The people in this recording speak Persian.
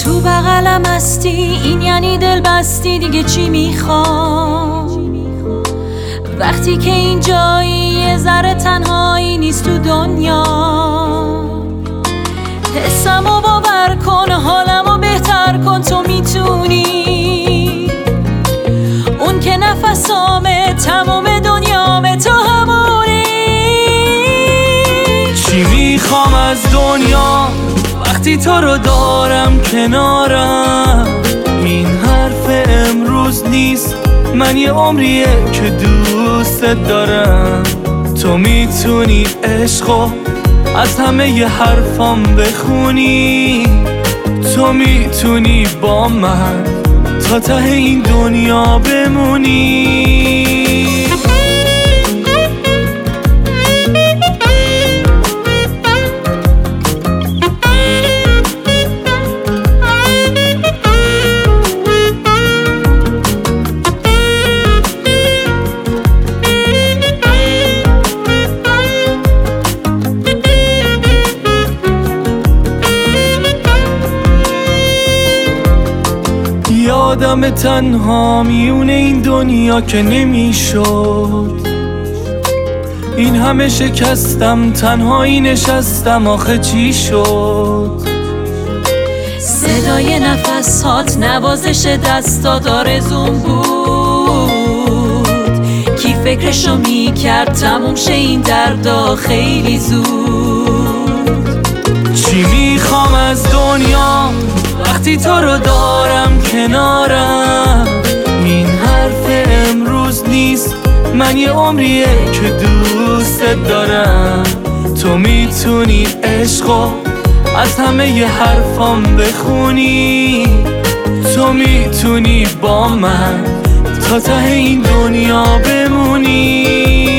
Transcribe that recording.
تو بغلم هستی، این یعنی دل بستی، دیگه چی میخوام؟ وقتی که این جایی یه ذره تنهایی نیست تو دنیا. حسمو باور کن، حالمو بهتر کن، تو میتونی. اون که نفسامه، تمام دنیامه، تو همونی. چی میخوام از دنیا وقتی تو رو دارم کنارم؟ این حرف امروز نیست، من یه عمریه که دوستت دارم. تو میتونی عشقو از همه ی حرفام بخونی. تو میتونی با من تا ته این دنیا بمونی. آدم تنها میون این دنیا که نمیشد. این همه شکستم، تنهایی نشستم، آخه چی شد؟ صدای نفسات، نوازش دستات آرزوم بود. کی فکرشو میکرد تموم شه این دردا خیلی زود؟ چی میخوام از دنیا وقتی تو رو دارم کنارم؟ این حرف امروز نیست، من یه عمریه که دوستت دارم. تو میتونی عشقو از همه ی حرفام بخونی. تو میتونی با من تا ته این دنیا بمونی.